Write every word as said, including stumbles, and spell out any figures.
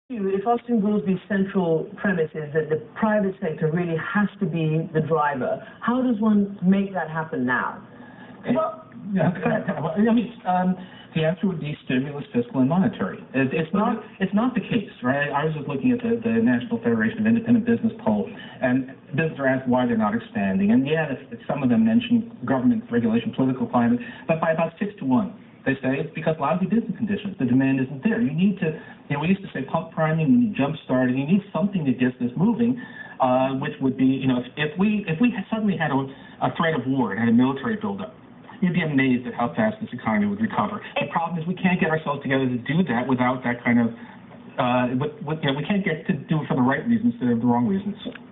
If Austan Goolsbee's central premise is that the private sector really has to be the driver, how does one make that happen now? Well, yeah, I mean, um, the answer would be stimulus, fiscal, and monetary. It, it's not. It's not the case, right? I was just looking at the, the National Federation of Independent Business poll, and businesses are asked why they're not expanding. And yeah, if, if some of them mention government regulation, political climate, but by about six to one. They say it's because lousy business conditions. The demand isn't there. You need to, you know, we used to say pump priming, you need jump starting, you need something that gets this moving, uh, which would be, you know, if, if we if we suddenly had a, a threat of war and had a military buildup, you'd be amazed at how fast this economy would recover. The problem is we can't get ourselves together to do that without that kind of, uh, with, with, you know, we can't get to do it for the right reasons instead of the wrong reasons.